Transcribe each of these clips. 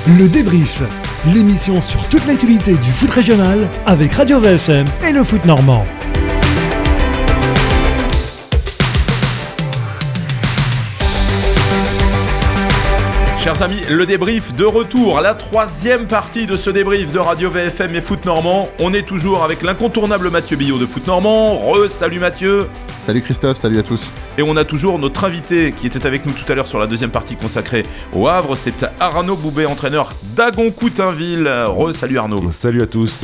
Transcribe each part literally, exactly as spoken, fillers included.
Le débrief, l'émission sur toute l'actualité du foot régional avec Radio V S M et le foot normand. Chers amis, le débrief de retour, la troisième partie de ce débrief de Radio V F M et Foot Normand. On est toujours avec l'incontournable Mathieu Billot de Foot Normand. Re, salut Mathieu. Salut Christophe, salut à tous. Et on a toujours notre invité qui était avec nous tout à l'heure sur la deuxième partie consacrée au Havre. C'est Arnaud Boubet, entraîneur d'Agon-Coutainville. Re, salut Arnaud. Salut à tous.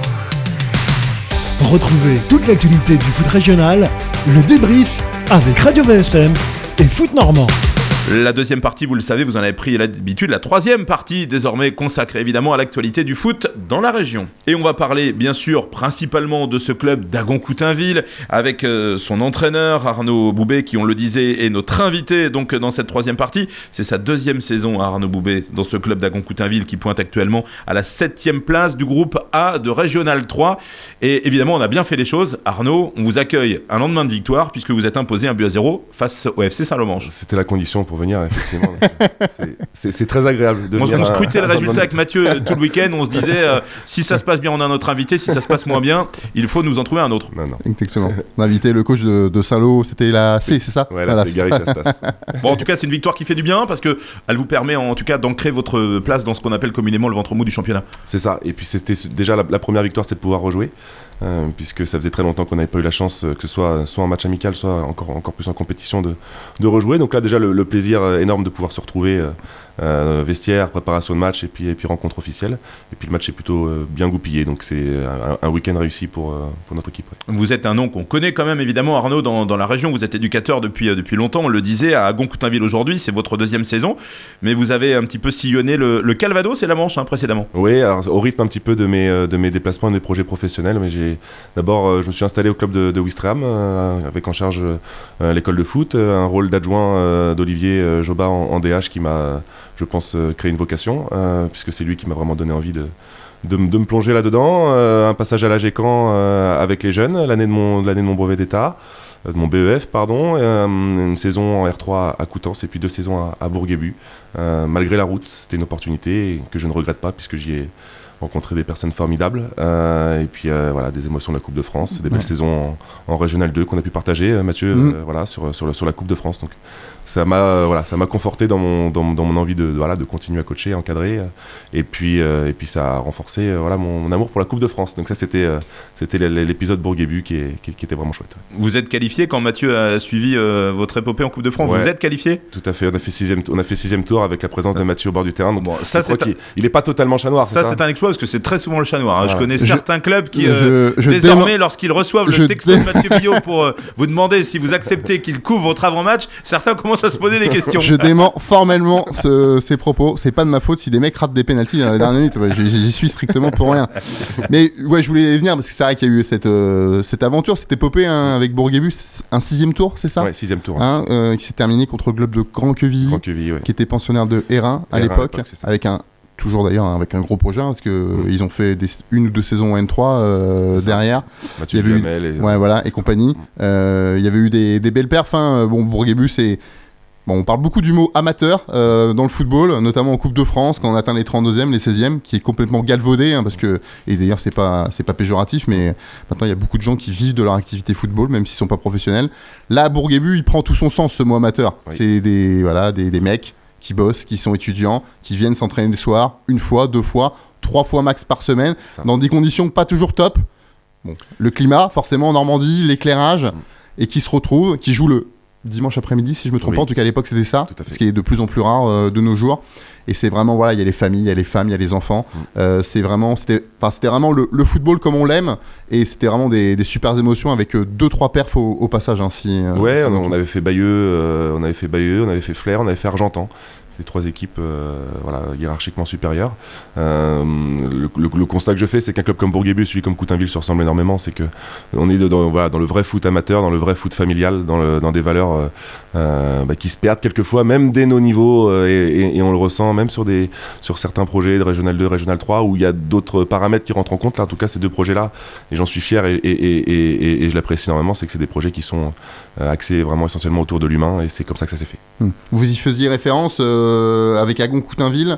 Retrouvez toute l'actualité du foot régional, le débrief avec Radio V S M et Foot Normand. La deuxième partie, vous le savez, vous en avez pris l'habitude. La troisième partie, désormais consacrée évidemment à l'actualité du foot dans la région. Et on va parler, bien sûr, principalement de ce club d'Agon-Coutainville, avec euh, son entraîneur, Arnaud Boubet, qui, on le disait, est notre invité donc dans cette troisième partie. C'est sa deuxième saison à Arnaud Boubet dans ce club d'Agon-Coutainville qui pointe actuellement à la septième place du groupe A de Régional trois. Et évidemment, on a bien fait les choses. Arnaud, on vous accueille un lendemain de victoire, puisque vous êtes imposé un but à zéro face au F C Saint-Lomange. C'était la condition pour venir, effectivement. c'est, c'est, c'est très agréable de on, venir. On scrutait le résultat avec Mathieu tout le week-end. On se disait, euh, si ça se passe bien, on a un autre invité. Si ça se passe moins bien, il faut nous en trouver un autre. Non, non. Exactement. On a invité le coach de, de Saint-Lô, c'était la C, c'est ça? Ouais, là, voilà, c'est Gary Chastas. Bon, en tout cas, c'est une victoire qui fait du bien parce qu'elle vous permet en tout cas d'ancrer votre place dans ce qu'on appelle communément le ventre mou du championnat. C'est ça. Et puis, c'était déjà la, la première victoire, c'était de pouvoir rejouer. Euh, puisque ça faisait très longtemps qu'on n'avait pas eu la chance, euh, que ce soit, soit en match amical, soit encore, encore plus en compétition, de, de rejouer. Donc là, déjà, le, le plaisir euh, énorme de pouvoir se retrouver euh, euh, vestiaire, préparation de match et puis, et puis rencontre officielle. Et puis le match est plutôt euh, bien goupillé, donc c'est un, un week-end réussi pour, euh, pour notre équipe. Ouais. Vous êtes un nom qu'on connaît quand même, évidemment, Arnaud, dans, dans la région. Vous êtes éducateur depuis, euh, depuis longtemps, on le disait, à Agon-Coutainville aujourd'hui. C'est votre deuxième saison, mais vous avez un petit peu sillonné le, le Calvados et la Manche hein, précédemment. Oui, alors au rythme un petit peu de mes, de mes déplacements et de mes projets professionnels, mais j'ai d'abord je me suis installé au club de, de Ouistreham euh, avec en charge euh, l'école de foot, euh, un rôle d'adjoint euh, d'Olivier euh, Jobat en, en D H qui m'a, je pense, euh, créé une vocation, euh, puisque c'est lui qui m'a vraiment donné envie de, de, de me plonger là-dedans. Euh, un passage à l'A G Caen euh, avec les jeunes, l'année de mon, l'année de mon brevet d'état, euh, de mon B E F, pardon, euh, une saison en R trois à Coutances et puis deux saisons à, à Bourg-Guébu. Euh, malgré la route, c'était une opportunité que je ne regrette pas puisque j'y ai rencontrer des personnes formidables euh, et puis euh, voilà, des émotions de la Coupe de France, des belles ouais. saisons en, en Régional deux qu'on a pu partager, euh, Mathieu, mmh. euh, voilà, sur, sur, sur la Coupe de France. Donc ça m'a, euh, voilà, ça m'a conforté dans mon, dans, dans mon envie de, de, voilà, de continuer à coacher, à encadrer, euh, et, puis, euh, et puis ça a renforcé euh, voilà, mon, mon amour pour la Coupe de France. Donc ça, c'était, euh, c'était l'épisode Bourg-Guébu qui, est, qui, qui était vraiment chouette. Vous êtes qualifié quand Mathieu a suivi euh, votre épopée en Coupe de France, ouais. Vous êtes qualifié? Tout à fait, on a fait sixième, on a fait sixième tour avec la présence de Mathieu au bord du terrain. Donc bon, ça, c'est qu'il il n'est pas totalement chat noir. Ça, c'est, ça c'est un exploit parce que c'est très souvent le chat noir. Hein. Voilà. Je connais je, certains clubs qui, je, euh, je désormais, dément... lorsqu'ils reçoivent je le texto dé... de Mathieu Billot pour euh, vous demander si vous acceptez qu'il couvre votre avant-match, certains commencent à se poser des questions. Je dément formellement ce, ces propos. C'est pas de ma faute si des mecs ratent des pénaltys dans la dernière minute. Ouais, j'y, j'y suis strictement pour rien. Mais ouais, je voulais venir parce que c'est vrai qu'il y a eu cette, euh, cette aventure, cette épopée hein, avec Bourg-Guébu, un sixième tour, c'est ça? Ouais, sixième tour. Hein, euh, qui s'est terminé contre le club de Grand-Quevilly, Grand-Quevilly ouais. qui était pensionnaire de Hérin à l'époque, à l'époque avec un toujours d'ailleurs hein, avec un gros projet hein, parce que mmh. ils ont fait des, une ou deux saisons en N trois euh, derrière. Mathieu il y avait Duhamel eu, et... ouais voilà et compagnie. Mmh. Euh, il y avait eu des, des belles perfs. Hein. Bon, Bourg-Guébu c'est bon, on parle beaucoup du mot amateur euh, dans le football, notamment en Coupe de France quand on atteint les trente-deuxième, les seizième, qui est complètement galvaudé hein, parce que et d'ailleurs c'est pas c'est pas péjoratif, mais maintenant il y a beaucoup de gens qui vivent de leur activité football même s'ils sont pas professionnels. Là à Bourg-Guébu, il prend tout son sens ce mot amateur. Oui. C'est des voilà des, des mecs qui bossent, qui sont étudiants, qui viennent s'entraîner des soirs, une fois, deux fois, trois fois max par semaine, dans des conditions pas toujours top. Bon, le climat, forcément en Normandie, l'éclairage, mmh. et qui se retrouvent, qui jouent le dimanche après-midi, si je me trompe oui. pas, en tout cas à l'époque c'était ça, ce qui est de plus en plus rare euh, de nos jours. Et c'est vraiment, voilà, il y a les familles, il y a les femmes, il y a les enfants. Mmh. Euh, c'est vraiment, c'était, c'était vraiment le, le football comme on l'aime. Et c'était vraiment des, des super émotions avec euh, deux, trois perfs au, au passage. Hein, si, euh, ouais, si on, on avait fait Bayeux, euh, on avait fait Bayeux, on avait fait Flers, on avait fait Argentan. Les trois équipes euh, voilà, hiérarchiquement supérieures. Euh, le, le, le constat que je fais, c'est qu'un club comme Bourg-Guébu, celui comme Coutainville se ressemble énormément. C'est qu'on est dans, voilà, dans le vrai foot amateur, dans le vrai foot familial, dans, le, dans des valeurs euh, euh, bah, qui se perdent quelquefois, même dès nos niveaux, euh, et, et, et on le ressent même sur, des, sur certains projets de Régional deux, Régional trois, où il y a d'autres paramètres qui rentrent en compte. Là, en tout cas, ces deux projets-là, et j'en suis fier et, et, et, et, et je l'apprécie énormément, c'est que c'est des projets qui sont euh, axés vraiment essentiellement autour de l'humain, et c'est comme ça que ça s'est fait. Mmh. Vous y faisiez référence euh, avec Agon-Coutainville.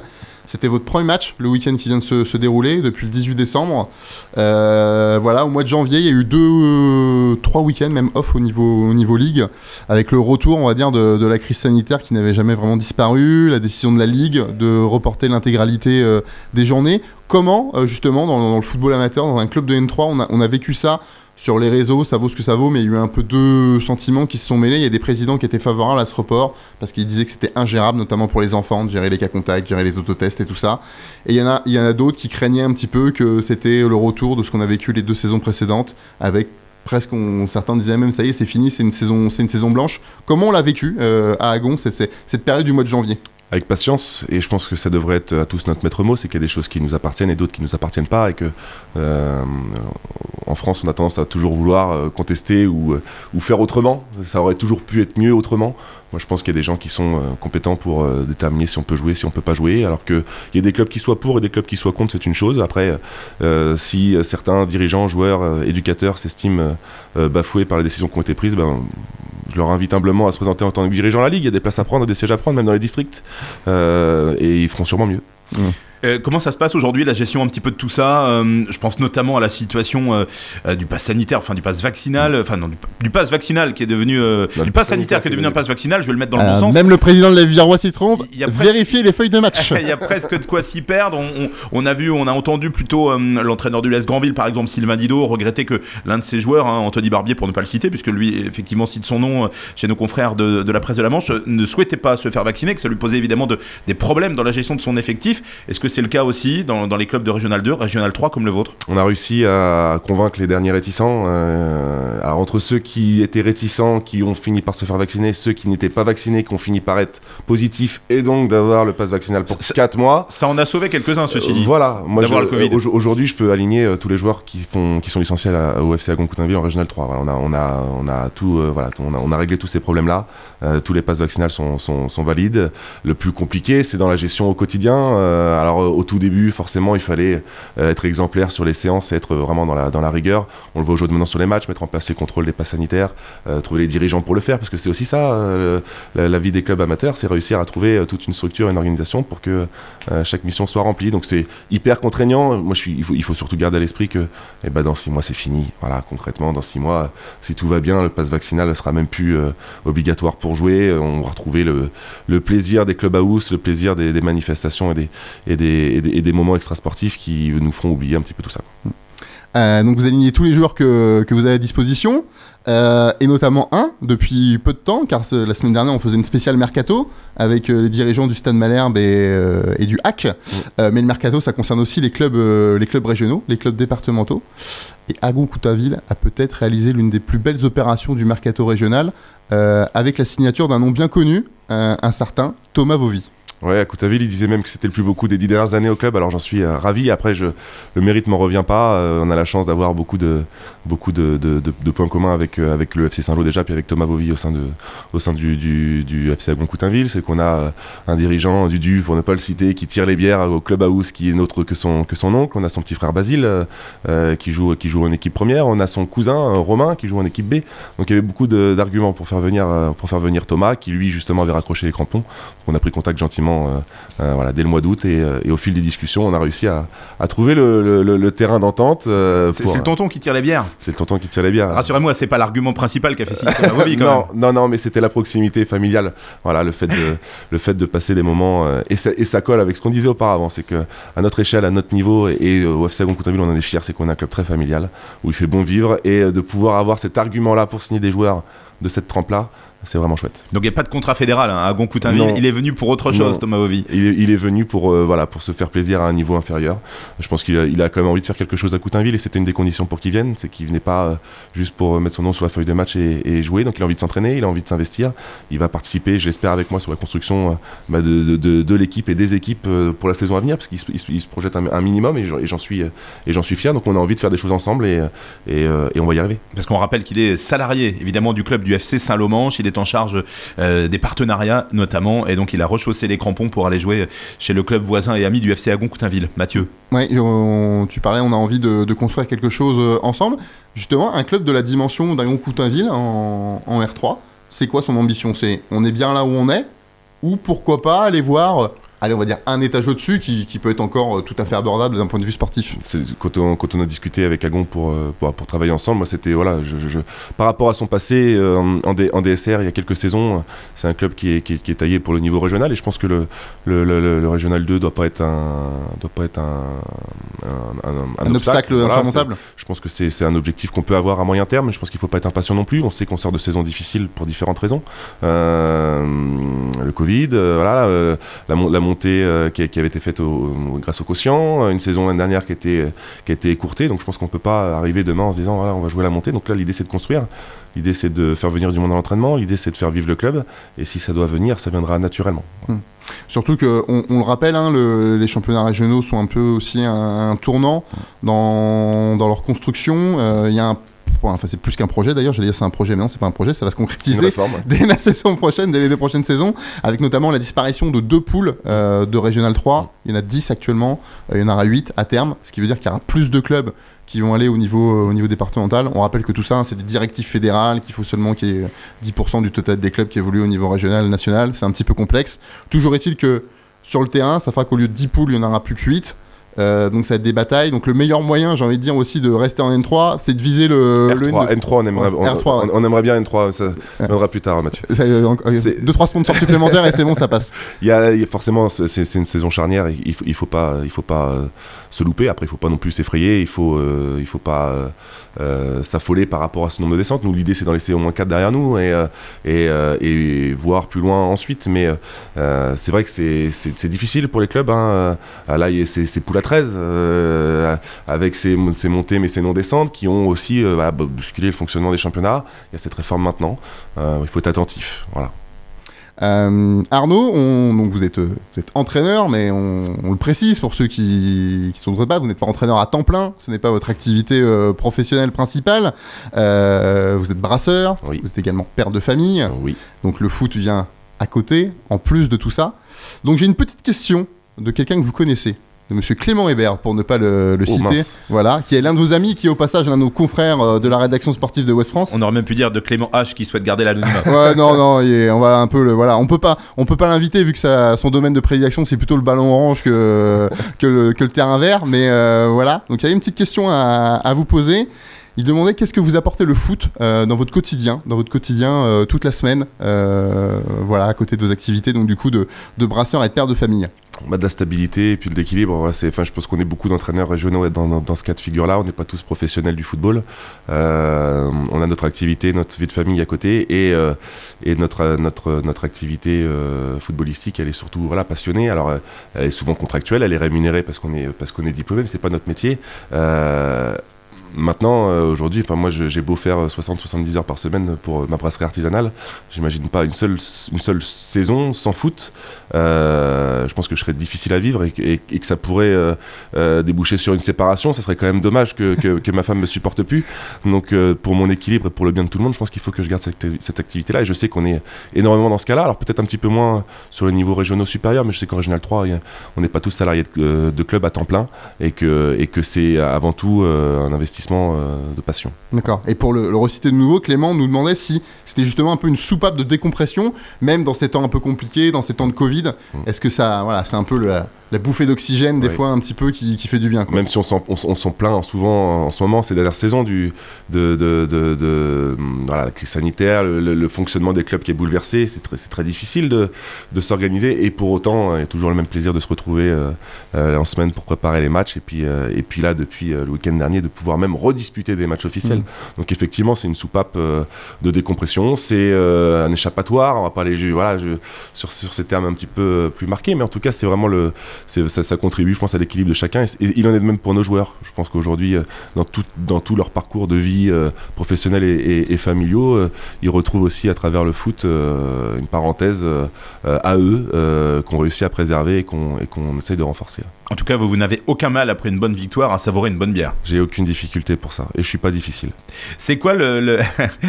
C'était votre premier match, le week-end qui vient de se, se dérouler, depuis le dix-huit décembre. Euh, voilà, au mois de janvier, il y a eu deux, euh, trois week-ends, même off au niveau, au niveau Ligue, avec le retour, on va dire, de, de la crise sanitaire qui n'avait jamais vraiment disparu, la décision de la Ligue de reporter l'intégralité euh, des journées. Comment, euh, justement, dans, dans le football amateur, dans un club de N trois, on a, on a vécu ça sur les réseaux, ça vaut ce que ça vaut, mais il y a eu un peu deux sentiments qui se sont mêlés. Il y a des présidents qui étaient favorables à ce report, parce qu'ils disaient que c'était ingérable, notamment pour les enfants, de gérer les cas contacts, gérer les autotests et tout ça. Et il y en a, il y en a d'autres qui craignaient un petit peu que c'était le retour de ce qu'on a vécu les deux saisons précédentes, avec presque, on, certains disaient même, ça y est, c'est fini, c'est une saison, c'est une saison blanche. Comment on l'a vécu euh, à Agon, cette, cette, cette période du mois de janvier ? Avec patience, et je pense que ça devrait être à tous notre maître mot, c'est qu'il y a des choses qui nous appartiennent et d'autres qui nous appartiennent pas, et que euh, en France on a tendance à toujours vouloir euh, contester ou, euh, ou faire autrement. Ça aurait toujours pu être mieux autrement. Moi je pense qu'il y a des gens qui sont euh, compétents pour euh, déterminer si on peut jouer, si on peut pas jouer, alors qu'il y a des clubs qui soient pour et des clubs qui soient contre, c'est une chose. Après, euh, si certains dirigeants, joueurs, euh, éducateurs s'estiment euh, bafoués par les décisions qui ont été prises, ben, je leur invite humblement à se présenter en tant que dirigeant à la Ligue. Il y a des places à prendre, des sièges à prendre, même dans les districts. Euh, et ils feront sûrement mieux. Mmh. Euh, comment ça se passe aujourd'hui, la gestion un petit peu de tout ça euh, Je pense notamment à la situation euh, euh, du pass sanitaire, enfin du pass vaccinal, enfin non, du, du pass vaccinal qui est devenu euh, non, du pass sanitaire qui est devenu un pass vaccinal. Je vais le mettre dans le euh, bon sens. Même le président de la Villaroy s'y trompe. Presque... Vérifiez les feuilles de match. Il y a presque de quoi s'y perdre. On, on, on a vu, on a entendu plutôt euh, l'entraîneur du L S Granville, par exemple, Sylvain Didot, regretter que l'un de ses joueurs, hein, Anthony Barbier, pour ne pas le citer, puisque lui effectivement cite son nom euh, chez nos confrères de, de la presse de la Manche, euh, ne souhaitait pas se faire vacciner, que ça lui posait évidemment de, des problèmes dans la gestion de son effectif. Est-ce que c'est le cas aussi dans, dans les clubs de Régional deux, Régional trois comme le vôtre? On a réussi à convaincre les derniers réticents. Euh, alors entre ceux qui étaient réticents, qui ont fini par se faire vacciner, ceux qui n'étaient pas vaccinés, qui ont fini par être positifs et donc d'avoir le pass vaccinal pour quatre mois. Ça en a sauvé quelques-uns, ceci dit. Euh, voilà. Moi, d'avoir je, le Covid. Euh, aujourd'hui, je peux aligner euh, tous les joueurs qui, font, qui sont licenciés à, au F C Agon-Coutainville en Régional trois. Voilà, on, a, on, a, on, a tout, euh, voilà, on, a, on a réglé tous ces problèmes-là. Euh, tous les passes vaccinales sont, sont, sont valides. Le plus compliqué, c'est dans la gestion au quotidien. Euh, alors au tout début, forcément, il fallait euh, être exemplaire sur les séances et être vraiment dans la, dans la rigueur. On le voit aujourd'hui maintenant sur les matchs, mettre en place les contrôles des passes sanitaires, euh, trouver les dirigeants pour le faire, parce que c'est aussi ça, euh, la, la vie des clubs amateurs, c'est réussir à trouver euh, toute une structure, une organisation pour que euh, chaque mission soit remplie. Donc c'est hyper contraignant. Moi, je suis, il, faut, il faut surtout garder à l'esprit que eh ben, dans six mois, c'est fini. Voilà, concrètement, dans six mois, si tout va bien, le pass vaccinal ne sera même plus euh, obligatoire pour jouer. On va retrouver le, le plaisir des clubs house, le plaisir des, des manifestations et des, et, des, et, des, et des moments extrasportifs qui nous feront oublier un petit peu tout ça. Euh, donc vous alignez tous les joueurs que, que vous avez à disposition, euh, et notamment un depuis peu de temps, car la semaine dernière on faisait une spéciale mercato avec euh, les dirigeants du Stade Malherbe et, euh, et du H A C. Mmh. Euh, mais le mercato, ça concerne aussi les clubs, euh, les clubs régionaux, les clubs départementaux. Et Agon-Coutainville a peut-être réalisé l'une des plus belles opérations du mercato régional, euh, avec la signature d'un nom bien connu, euh, un certain Thomas Vauvy. Ouais, à Coutainville, il disait même que c'était le plus beau coup des dix dernières années au club, alors j'en suis euh, ravi. Après, je, le mérite ne m'en revient pas. Euh, on a la chance d'avoir beaucoup de, beaucoup de, de, de, de points communs avec, euh, avec le F C Saint-Lô déjà, puis avec Thomas Vauvy au sein, de, au sein du, du, du F C Agon-Coutainville. C'est qu'on a euh, un dirigeant, Dudu, pour ne pas le citer, qui tire les bières au club house, qui est autre que son, que son oncle. On a son petit frère Basile, euh, qui, joue, qui joue en équipe première. On a son cousin, euh, Romain, qui joue en équipe B. Donc il y avait beaucoup de, d'arguments pour faire, venir, euh, pour faire venir Thomas, qui lui, justement, avait raccroché les crampons. Donc on a pris contact gentiment euh, euh, voilà, dès le mois d'août, et, et au fil des discussions, on a réussi à, à trouver le, le, le, le terrain d'entente. Euh, c'est, pour, c'est le tonton qui tire les bières. C'est le tonton qui tire les bières. Rassurez-moi, c'est pas l'argument principal qu'a fait signer Thomas Vauvy, quand non, même. Non, non, mais c'était la proximité familiale. Voilà, le fait de, le fait de passer des moments, euh, et, ça, et ça colle avec ce qu'on disait auparavant, c'est que à notre échelle, à notre niveau, et, et au F C Agon-Coutainville, on en est fiers, c'est qu'on a un club très familial où il fait bon vivre, et de pouvoir avoir cet argument-là pour signer des joueurs de cette trempe-là, c'est vraiment chouette. Donc il n'y a pas de contrat fédéral hein, à Agon-Coutainville, il est venu pour autre chose, non. Thomas Vauvy. Il est, il est venu pour, euh, voilà, pour se faire plaisir à un niveau inférieur. Je pense qu'il a, il a quand même envie de faire quelque chose à Coutainville, et c'était une des conditions pour qu'il vienne, c'est qu'il venait pas euh, juste pour mettre son nom sur la feuille de match et, et jouer. Donc il a envie de s'entraîner, il a envie de s'investir, il va participer, j'espère, avec moi sur la construction euh, bah, de, de, de, de l'équipe et des équipes euh, pour la saison à venir, parce qu'il se, il, il se projette un, un minimum, et, et, j'en suis, euh, et j'en suis fier. Donc on a envie de faire des choses ensemble, et, et, euh, et on va y arriver. Parce qu'on rappelle qu'il est salarié évidemment du club du F C Saint-Lô-Manche, il est en charge Euh, des partenariats notamment, et donc il a rechaussé les crampons pour aller jouer chez le club voisin et ami du F C Agon-Coutainville. Mathieu. Oui, tu parlais, on a envie de, de construire quelque chose ensemble. Justement, un club de la dimension d'Agon-Coutainville en, en R trois, c'est quoi son ambition ? C'est on est bien là où on est, ou pourquoi pas aller voir allez, on va dire un étage au-dessus qui, qui peut être encore euh, tout à fait abordable d'un point de vue sportif. C'est, quand, on, quand on a discuté avec Agon pour, pour, pour travailler ensemble, moi c'était voilà, je, je, je, par rapport à son passé euh, en, D, en D S R il y a quelques saisons, c'est un club qui est, qui, est, qui est taillé pour le niveau régional et je pense que le, le, le, le Régional deux doit pas être un, doit pas être un, un, un, un, un obstacle, obstacle voilà, insurmontable. Je pense que c'est, c'est un objectif qu'on peut avoir à moyen terme, mais je pense qu'il faut pas être impatient non plus. On sait qu'on sort de saisons difficiles pour différentes raisons. Euh, le Covid, euh, voilà, euh, la, la montée euh, qui, qui avait été faite au, au, grâce au quotient, une saison l'année dernière qui a été, qui a été écourtée, donc je pense qu'on peut pas arriver demain en se disant voilà, on va jouer la montée. Donc là l'idée c'est de construire, l'idée c'est de faire venir du monde à l'entraînement, l'idée c'est de faire vivre le club et si ça doit venir ça viendra naturellement. Mmh. Surtout qu'on on le rappelle, hein, le, les championnats régionaux sont un peu aussi un, un tournant dans, dans leur construction. Il euh, y a un Enfin, c'est plus qu'un projet d'ailleurs, j'allais dire c'est un projet, mais non, c'est pas un projet, ça va se concrétiser réforme, ouais. dès la saison prochaine, dès les deux prochaines saisons, avec notamment la disparition de deux poules euh, de Régional trois. Il y en a dix actuellement, euh, il y en aura huit à terme, ce qui veut dire qu'il y aura plus de clubs qui vont aller au niveau, euh, au niveau départemental. On rappelle que tout ça, hein, c'est des directives fédérales, qu'il faut seulement qu'il y ait dix pour cent du total des clubs qui évoluent au niveau régional, national. C'est un petit peu complexe. Toujours est-il que sur le terrain, ça fera qu'au lieu de dix poules, il n'y en aura plus que huit. Euh, donc ça va être des batailles. Donc le meilleur moyen, j'ai envie de dire aussi, de rester en N trois, c'est de viser le R trois. Le... N trois, on aimerait, ouais, on, R trois, on, ouais. on aimerait bien N trois, ça ouais. viendra plus tard, Mathieu. deux trois sponsors supplémentaires et c'est bon, ça passe. Il y a, il y a forcément, c'est, c'est une saison charnière. Et il faut, il faut pas, il faut pas euh, se louper. Après, il faut pas non plus s'effrayer. Il faut, euh, il faut pas euh, euh, s'affoler par rapport à ce nombre de descentes. Nous, l'idée, c'est d'en laisser au moins quatre derrière nous et euh, et, euh, et voir plus loin ensuite. Mais euh, c'est vrai que c'est, c'est, c'est difficile pour les clubs. Hein. Là, c'est, c'est poule à treize. Euh, Euh, avec ces, ces montées mais ces non-descentes qui ont aussi euh, voilà, bousculé le fonctionnement des championnats. Il y a cette réforme maintenant, euh, il faut être attentif. Voilà. Euh, Arnaud, on, donc vous, êtes, vous êtes entraîneur, mais on, on le précise pour ceux qui ne sont pas, vous n'êtes pas entraîneur à temps plein, ce n'est pas votre activité euh, professionnelle principale. Euh, vous êtes brasseur, oui. Vous êtes également père de famille, oui. Donc le foot vient à côté, en plus de tout ça. Donc j'ai une petite question de quelqu'un que vous connaissez, de Monsieur Clément Hébert, pour ne pas le, le oh, citer, mince. Voilà, qui est l'un de vos amis, qui est au passage l'un de nos confrères de la rédaction sportive de Ouest France. On aurait même pu dire de Clément H qui souhaite garder l'anonymat. Ouais, non, non, est, on va un peu le, voilà, on peut pas, on peut pas l'inviter vu que ça, son domaine de prédilection c'est plutôt le ballon orange que que le, que le terrain vert, mais euh, voilà. Donc il y a une petite question à, à vous poser. Il demandait qu'est-ce que vous apportez le foot euh, dans votre quotidien, dans votre quotidien euh, toute la semaine, euh, voilà, à côté de vos activités, donc du coup de, de brasseur et de père de famille. Bah, de la stabilité et puis de l'équilibre. Voilà, c'est, je pense qu'on est beaucoup d'entraîneurs régionaux dans, dans, dans ce cas de figure-là. On n'est pas tous professionnels du football. Euh, on a notre activité, notre vie de famille à côté et, euh, et notre, notre, notre activité euh, footballistique, elle est surtout voilà, passionnée. Alors, elle est souvent contractuelle, elle est rémunérée parce qu'on est, parce qu'on est diplômé, mais ce n'est pas notre métier. Euh, Maintenant, euh, aujourd'hui, moi, je, j'ai beau faire soixante à soixante-dix heures par semaine pour ma brasserie artisanale, j'imagine pas une seule, une seule saison sans foot. Euh, je pense que je serais difficile à vivre et, et, et que ça pourrait euh, euh, déboucher sur une séparation. Ça serait quand même dommage que, que, que ma femme me supporte plus. Donc, euh, pour mon équilibre et pour le bien de tout le monde, je pense qu'il faut que je garde cette, cette activité-là. Et je sais qu'on est énormément dans ce cas-là. Alors, peut-être un petit peu moins sur le niveau régionaux supérieur, mais je sais qu'en Régional trois, a, on n'est pas tous salariés de, de club à temps plein et que, et que c'est avant tout euh, un investissement de passion. D'accord. Et pour le, le reciter de nouveau, Clément nous demandait si c'était justement un peu une soupape de décompression, même dans ces temps un peu compliqués, dans ces temps de Covid. Mmh. Est-ce que ça, voilà, c'est un peu le, la bouffée d'oxygène des ouais. fois un petit peu qui, qui fait du bien, quoi. Même si on s'en, on, on s'en plaint souvent en ce moment, ces dernières saisons, du, de, de, de, de voilà, la crise sanitaire, le, le, le fonctionnement des clubs qui est bouleversé, c'est très, c'est très difficile de, de s'organiser et pour autant, il y a toujours le même plaisir de se retrouver euh, euh, en semaine pour préparer les matchs et puis, euh, et puis là, depuis euh, le week-end dernier, de pouvoir même redisputer des matchs officiels. Mmh. Donc effectivement, c'est une soupape euh, de décompression, c'est euh, un échappatoire, on va pas aller voilà, je, sur, sur ces termes un petit peu plus marqués, mais en tout cas, c'est vraiment le, c'est, ça, ça contribue, je pense, à l'équilibre de chacun, et, et il en est de même pour nos joueurs. Je pense qu'aujourd'hui, euh, dans, tout, dans tout leur parcours de vie euh, professionnels et, et, et familiaux, euh, ils retrouvent aussi à travers le foot euh, une parenthèse euh, à eux euh, qu'on réussit à préserver et qu'on, et qu'on essaye de renforcer. En tout cas, vous, vous n'avez aucun mal après une bonne victoire à savourer une bonne bière. J'ai aucune difficulté pour ça et je suis pas difficile. C'est quoi le, le,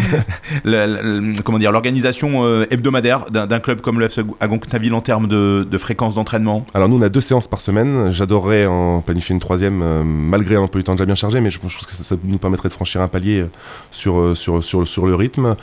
le, le comment dire l'organisation euh, hebdomadaire d'un, d'un club comme le F C Agon-Coutainville en termes de, de fréquence d'entraînement ? Alors nous on a deux deux séances par semaine. J'adorerais en planifier une troisième, euh, malgré un peu du temps déjà bien chargé, mais je pense que ça, ça nous permettrait de franchir un palier sur, sur, sur, sur le rythme.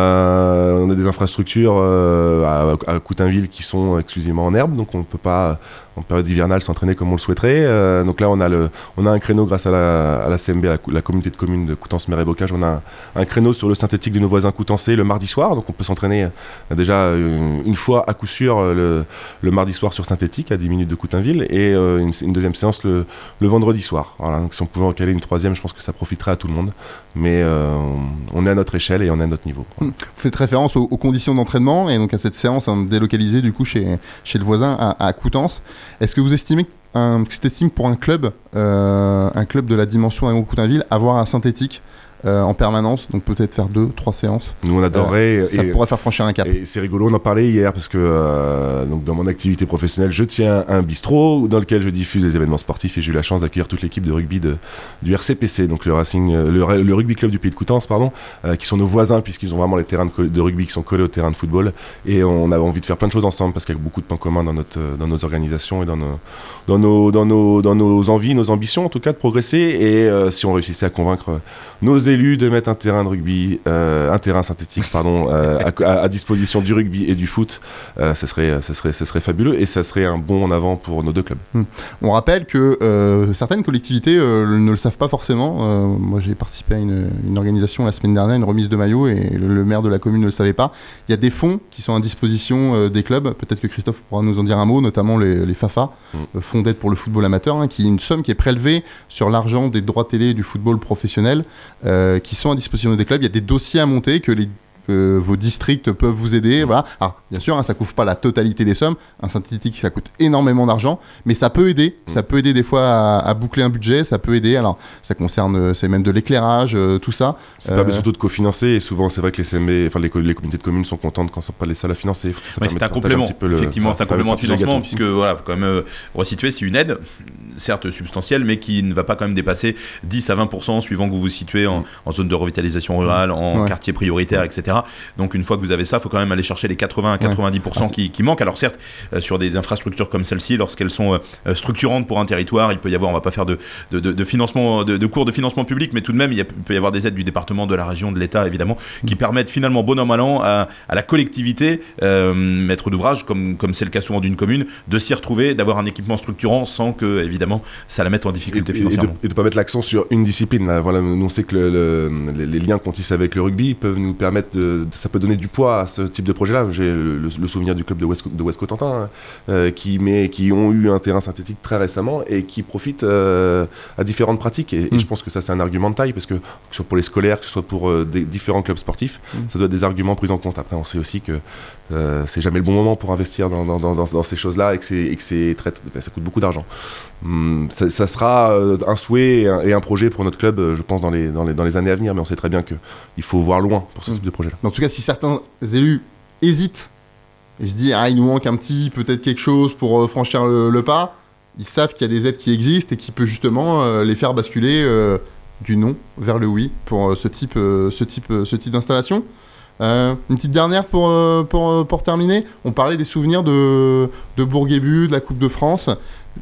Euh, on a des infrastructures euh, à, à Coutainville qui sont exclusivement en herbe, donc on ne peut pas, en période hivernale, s'entraîner comme on le souhaiterait. Euh, donc là, on a, le, on a un créneau grâce à la, à la C M B, à la, la communauté de communes de Coutances-Mer-et-Bocage. On a un, un créneau sur le synthétique de nos voisins coutancais le mardi soir, donc on peut s'entraîner euh, déjà une, une fois à coup sûr le, le mardi soir sur synthétique à dix minutes de Coutainville et euh, une, une deuxième séance le, le vendredi soir. Voilà, donc si on pouvait en caler une troisième, je pense que ça profiterait à tout le monde. Mais euh, on, on est à notre échelle et on est à notre niveau. Voilà. Vous faites référence aux, aux conditions d'entraînement et donc à cette séance hein, délocalisée du coup chez, chez le voisin à, à Coutances. Est-ce que vous estimez un, que tu estimes pour un club, euh, un club de la dimension d'Agon Coutainville, avoir un synthétique Euh, en permanence, donc peut-être faire deux, trois séances. Nous on adorerait. Euh, ça et, pourrait faire franchir un cap. Et c'est rigolo, on en parlait hier parce que euh, donc dans mon activité professionnelle, je tiens un bistrot dans lequel je diffuse des événements sportifs et j'ai eu la chance d'accueillir toute l'équipe de rugby de, du R C P C, donc le Racing, le, le rugby club du Pays de Coutances, pardon, euh, qui sont nos voisins puisqu'ils ont vraiment les terrains de, de rugby qui sont collés au terrain de football et on avait envie de faire plein de choses ensemble parce qu'il y a beaucoup de points communs dans notre, dans nos organisations et dans nos, dans nos, dans nos, dans nos envies, nos ambitions en tout cas de progresser et euh, si on réussissait à convaincre nos élus de mettre un terrain de rugby, euh, un terrain synthétique, pardon, euh, à, à disposition du rugby et du foot, euh, ce serait, ce serait, ce serait fabuleux et ça serait un bond en avant pour nos deux clubs. Hum. On rappelle que euh, certaines collectivités euh, ne le savent pas forcément. Euh, moi, j'ai participé à une, une organisation la semaine dernière, une remise de maillot, et le, le maire de la commune ne le savait pas. Il y a des fonds qui sont à disposition euh, des clubs. Peut-être que Christophe pourra nous en dire un mot, notamment les, les FAFA, hum. euh, Fonds d'aide pour le football amateur, hein, qui est une somme qui est prélevée sur l'argent des droits télé du football professionnel, euh, qui sont à disposition des clubs. Il y a des dossiers à monter que les, euh, vos districts peuvent vous aider. Voilà. Alors, bien sûr, hein, ça ne couvre pas la totalité des sommes. Un synthétique, ça coûte énormément d'argent, mais ça peut aider. Mmh. Ça peut aider des fois à, à boucler un budget. Ça peut aider. Alors, ça concerne, c'est même de l'éclairage, euh, tout ça. Ça euh... permet surtout de cofinancer. Et souvent, c'est vrai que les C M B, enfin les, les communautés de communes sont contentes quand ce ne sont pas les seuls à financer. Ça ouais, c'est un complément. Un le, Effectivement, c'est un complément de financement puisque voilà, faut quand même euh, resituer. C'est une aide, certes substantielle, mais qui ne va pas quand même dépasser dix à vingt pour cent suivant que vous vous situez en, en zone de revitalisation rurale, en ouais. quartier prioritaire, et cetera. Donc une fois que vous avez ça, il faut quand même aller chercher les quatre-vingts à quatre-vingt-dix pour cent ouais. qui, qui manquent. Alors certes, euh, sur des infrastructures comme celle-ci, lorsqu'elles sont euh, structurantes pour un territoire, il peut y avoir, on ne va pas faire de, de, de, de financement, de, de cours de financement public, mais tout de même, il, y a, il peut y avoir des aides du département, de la région, de l'État, évidemment, qui permettent finalement, bon an, mal an, à, à la collectivité, euh, maître d'ouvrage, comme, comme c'est le cas souvent d'une commune, de s'y retrouver, d'avoir un équipement structurant sans que, évidemment, ça la mette en difficulté et, financièrement. Et de ne pas mettre l'accent sur une discipline. Là. Voilà, nous, on sait que le, le, les, les liens qu'on tisse avec le rugby peuvent nous permettre, de, ça peut donner du poids à ce type de projet-là. J'ai le, le, le souvenir du club de West, de West Cotentin, hein, euh, qui, met, qui ont eu un terrain synthétique très récemment et qui profitent euh, à différentes pratiques. Et, mmh. et je pense que ça, c'est un argument de taille, parce que, que ce soit pour les scolaires, que ce soit pour euh, des différents clubs sportifs, mmh. ça doit être des arguments pris en compte. Après, on sait aussi que euh, c'est jamais le bon moment pour investir dans, dans, dans, dans, dans ces choses-là et que, c'est, et que c'est très, ça coûte beaucoup d'argent. Hum, ça, ça sera un souhait et un, et un projet pour notre club, je pense, dans les, dans les, dans les années à venir, mais on sait très bien qu'il faut voir loin pour ce mmh. type de projet-là. En tout cas, si certains élus hésitent et se disent ah, il nous manque un petit, peut-être quelque chose pour euh, franchir le, le pas, ils savent qu'il y a des aides qui existent et qui peut justement euh, les faire basculer euh, du non vers le oui pour euh, ce type, euh, ce type, euh, ce type d'installation. Euh, une petite dernière pour, euh, pour, euh, pour terminer. On parlait des souvenirs de, de Bourguébu, de la Coupe de France.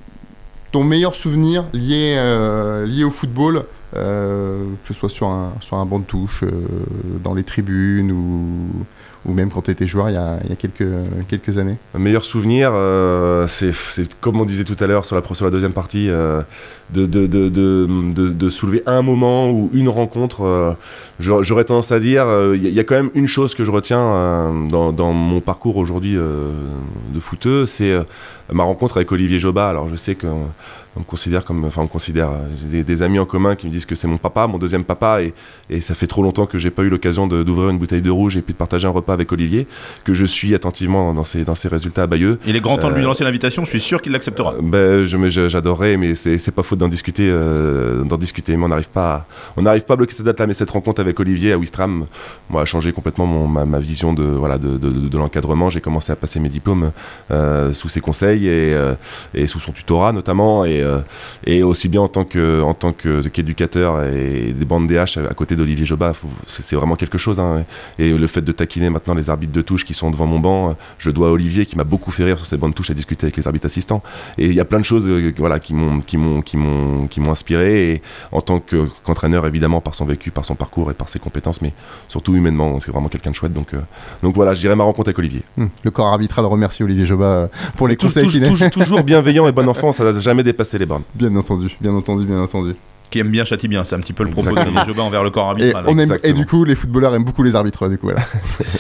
Ton meilleur souvenir lié, euh, lié au football, euh, que ce soit sur un, sur un banc de touche, euh, dans les tribunes ou, ou même quand tu étais joueur il y a, il y a quelques, quelques années. Un meilleur souvenir, euh, c'est, c'est comme on disait tout à l'heure sur la, sur la deuxième partie, euh, de, de, de, de, de, de soulever un moment ou une rencontre. Euh, j'aurais tendance à dire, il euh, y, y a quand même une chose que je retiens euh, dans, dans mon parcours aujourd'hui euh, de footeux, c'est euh, ma rencontre avec Olivier Joba. Alors je sais qu'on on me considère comme, enfin on me considère, j'ai des, des amis en commun qui me disent que c'est mon papa, mon deuxième papa, et, et ça fait trop longtemps que j'ai pas eu l'occasion de, d'ouvrir une bouteille de rouge et puis de partager un repas avec Olivier, que je suis attentivement dans ses, dans ses résultats à Bayeux. Il est grand temps euh, de lui lancer l'invitation, je suis sûr qu'il l'acceptera. Euh, ben, je, j'adorerais, mais c'est, c'est pas faute d'en discuter, euh, d'en discuter, mais on n'arrive pas, à, on n'arrive pas à bloquer cette date-là, mais cette rencontre avec Olivier à Ouistreham, moi, a changé complètement mon, ma, ma vision de, voilà, de, de, de, de l'encadrement. J'ai commencé à passer mes diplômes euh, sous ses conseils et, euh, et sous son tutorat notamment, et, euh, et aussi bien en tant, que, en tant que, qu'éducateur et des bandes D H à côté d'Olivier Joba, faut, c'est, c'est vraiment quelque chose. Hein, et le fait de taquiner maintenant les arbitres de touche qui sont devant mon banc, je dois à Olivier qui m'a beaucoup fait rire sur ses bancs de touche à discuter avec les arbitres assistants. Et il y a plein de choses euh, voilà, qui, m'ont, qui, m'ont, qui, m'ont, qui m'ont inspiré. Et en tant que, qu'entraîneur, évidemment, par son vécu, par son parcours et par ses compétences, mais surtout humainement, c'est vraiment quelqu'un de chouette. Donc, euh, donc voilà, je dirais ma rencontre avec Olivier. Mmh. Le corps arbitral remercie Olivier Joba pour les Touj- conseils touj- qu'il a. touj- Toujours bienveillant et bon enfant, ça n'a jamais dépassé les bornes. Bien entendu, bien entendu, bien entendu. Qui aime bien châtie bien, c'est un petit peu le propos Exactement. d'Olivier Jobin envers le corps Et, arbitral. on aime, exactement. et du coup, les footballeurs aiment beaucoup les arbitres. Du coup, voilà.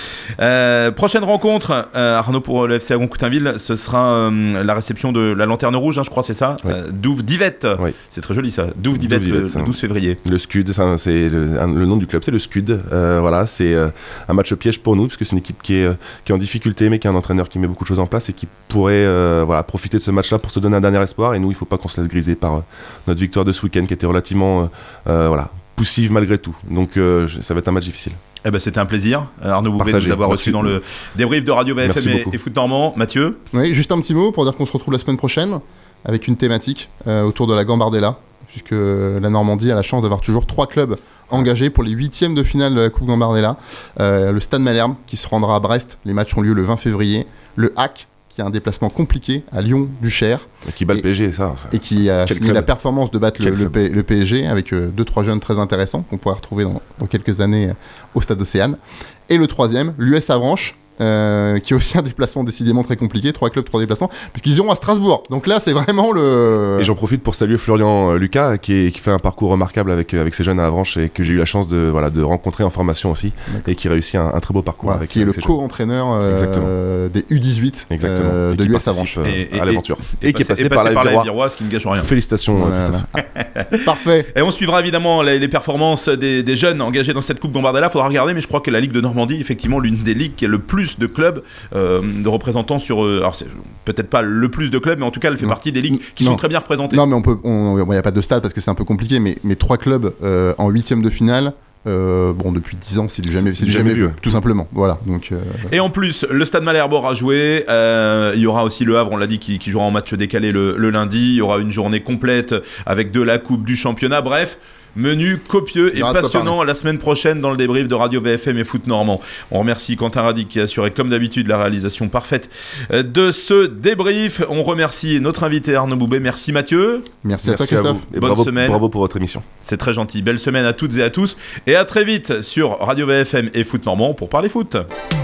Euh, prochaine rencontre, euh, Arnaud, pour le F C Agon-Coutainville, ce sera euh, la réception de la Lanterne Rouge, hein, je crois, c'est ça, Oui. euh, Douve d'Yvette. Oui. C'est très joli ça, Douve d'Yvette, Douve le, d'Yvette, le ça. douze février. Le Scud, ça, c'est le, un- le nom du club, c'est le Scud. Euh, voilà, c'est euh, un match piège pour nous, parce que c'est une équipe qui est, euh, qui est en difficulté, mais qui a un entraîneur qui met beaucoup de choses en place et qui pourrait euh, voilà, profiter de ce match-là pour se donner un dernier espoir. Et nous, il ne faut pas qu'on se laisse griser par euh, notre victoire de ce week-end, qui était relativement euh, euh, voilà, poussive malgré tout. Donc euh, je- ça va être un match difficile. Eh ben, c'était un plaisir, euh, Arnaud Bouvet, de Partagé. vous avoir Merci reçu dans le débrief de Radio B F Merci M et, beaucoup. et Foot Normand. Mathieu, Oui, juste un petit mot pour dire qu'on se retrouve la semaine prochaine avec une thématique euh, autour de la Gambardella, puisque la Normandie a la chance d'avoir toujours trois clubs engagés pour les huitièmes de finale de la Coupe Gambardella. Euh, le Stade Malherbe qui se rendra à Brest, les matchs ont lieu le vingt février. Le H A C qui a un déplacement compliqué à Lyon-Duchère Et qui bat le Et- P S G, ça. ça. et qui a Quel signé club. la performance de battre le, Quel le, club. P- le P S G avec euh, deux trois jeunes très intéressants qu'on pourra retrouver dans, dans quelques années euh, au Stade Océane. Et le troisième, l'U S Avranches, euh, qui a aussi un déplacement décidément très compliqué, trois clubs, trois déplacements, puisqu'ils iront à Strasbourg. Donc là, c'est vraiment le... Et j'en profite pour saluer Florian euh, Lucas qui, est- qui fait un parcours remarquable avec, euh, avec ses jeunes à Avranches et que j'ai eu la chance de, voilà, de rencontrer en formation aussi. D'accord. Et qui réussit un, un très beau parcours Voilà, avec qui est le avec ses jeunes. co-entraîneur euh, Exactement. des U dix-huit Exactement. euh, Et de qui l'U S participe, Avranches. euh, Et- et- à l'aventure. et Et, qui est passé, par, par la la Virois. Virois, ce qui ne gâche rien. Félicitations, euh, Voilà, Christophe. voilà. Parfait. Et on suivra évidemment les, les performances des, des jeunes engagés dans cette Coupe Gambardella. Faudra regarder, mais je crois que la Ligue de Normandie, effectivement, l'une des ligues qui a le plus de clubs, euh, de représentants sur. euh, alors, c'est peut-être pas le plus de clubs, mais en tout cas, elle fait Non. partie des ligues qui Non. sont très bien représentées. Non, mais on peut, on, il n'y a pas de stade parce que c'est un peu compliqué, mais, mais trois clubs euh, en huitième de finale. Euh, bon, depuis dix ans, c'est du jamais, c'est du jamais vu, tout simplement. Voilà. Donc, euh, Et en plus, le Stade Malherbe aura joué. Euh, il y aura aussi le Havre, on l'a dit, qui, qui jouera en match décalé le, le lundi. Il y aura une journée complète avec de la Coupe, du championnat. Bref, menu copieux Il y et aura de quoi passionnant la semaine prochaine dans le débrief de Radio B F M et Foot Normand. On remercie Quentin Radic qui a assuré comme d'habitude la réalisation parfaite de ce débrief. On remercie notre invité Arnaud Boubet. Merci Mathieu. merci, à toi, Merci à Christophe. vous. Et Bonne bravo, semaine. bravo pour votre émission. C'est très gentil. Belle semaine à toutes et à tous. Et à très vite sur Radio B F M et Foot Normand pour parler foot.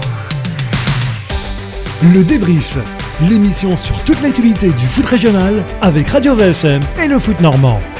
Le débrief, l'émission sur toute l'actualité du foot régional avec Radio V S M et le foot normand.